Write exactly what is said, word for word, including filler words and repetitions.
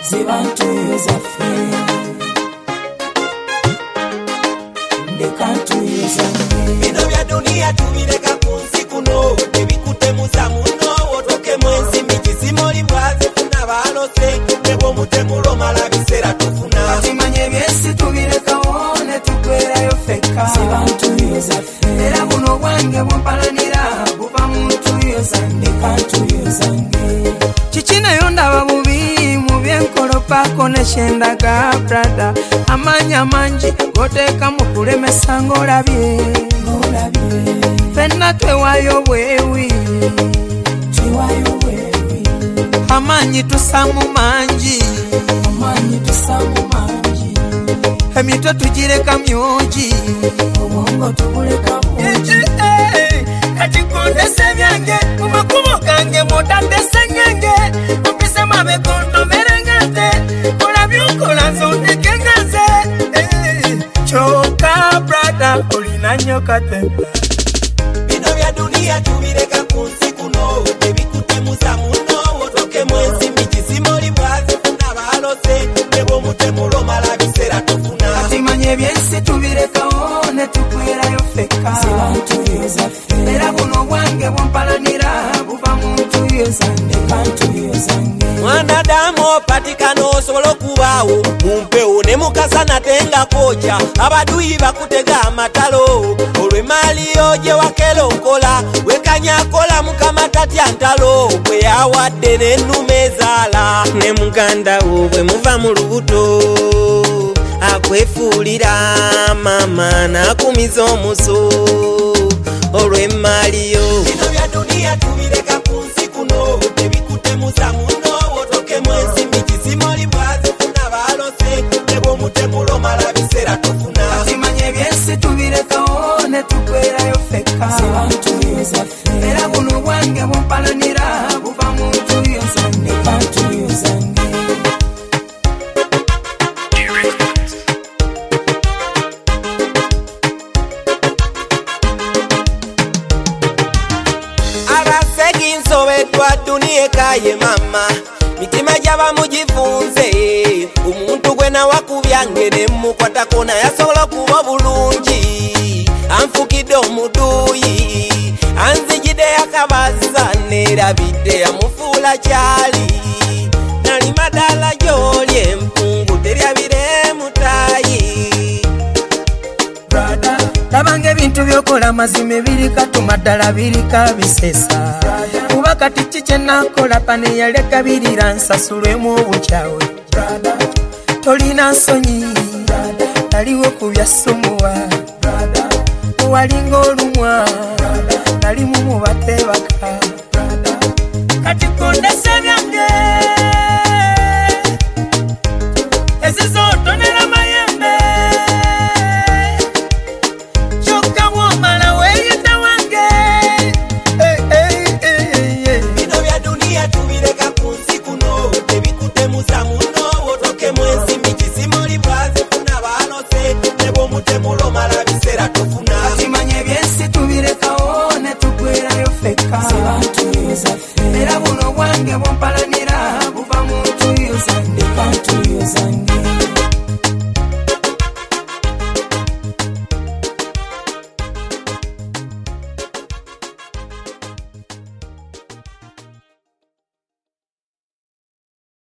zibantu zaffe ndekantu zange bino bya dunia tubireka ku nsi kuno tebikutemuza muno wotoke mwensi mikizimoli bwaze funa balose nebo mutemulo mala biseera tufuna timanye byesi tubireka wone tukwerayo feka zibantu zaffe era buno bwange bumpalanira buba muntu yozange kantu yozange chichina yondaba bubi mu byenkolopa koneshendaga brada amanya manji goteka mu kulemesa ngolabye ngolabye fenna twewayo bwewi twewayo bwewi amanyi tusamu manji amanyi tusamu manji emito tugireka myoji obwongo tubuleka bungi kati kondese byange mu makubo gange mutandese nyange mpise mabe kondo merengate kola byukola nzondeke ngaze choka brada olina nyokate bino bya dunia tubireka ku nsi kuno tebikutemuza muno wotoke mwensi mikizimoli bwaze funa balose nebo mutemulo mala biseera tufuna atimanye byensi tubireka wone tukwerayo feka zibantu yezaffe era buno bwange bwompalanira buva muntu yezange kantu yezange mwanadamu opatikana osobola okubaawo mumpewo ne mukasana tenga koja abaduyi bakutega amatalo olw'emaali yo gye wakera okola wekanyakola mukama tatya ntalo bwe yawadde n'ennume ezaala ne muganda wo bwe muva mu lubuto akwefuulira mama n'akumiza omuso olw'emaali yo bino bya dunia tubireka ku nsi kuno tebikutemuza muno wotoke mwensi mikizimoli bwaze funa balose nebo mutemulo mala biseera tufuna atimanye byensi tubireka wone tukwerayo feka zibantu yezaffe era buno bwange bumpalanira buva muntu yozange kantu yozange sobeddwa dunia ekaye mama mitima gy'abamu gifunze omuntu gwe nawakubyange ne mukwatako naye asobola okuba bulungi anfukidde omuduuyi anzigidde yakabaza neerabidde yamufuula kyali nali madala gy'oli empungu teryabire mutaayi brada labanga ebintu byokola mazima ebirika tumaddala birika bisesa kuba kati kikye nakola pane yaleka birira nsasulwemu obukyawe tolina nsonyi naliwo ku byasumuwa owalinga olumwa nalimu mu batebaka kati kondese byange ezizotonera mayembe tubireka ku nsi kuno tebikutemuza muno wotoke mwensi mikizimoli bwaze funa balose nebo mutemulo mala biseera tufuna atimanye byensi tubireka wone tukwerayo feka zibantu yezaffe era buno bwange bwompala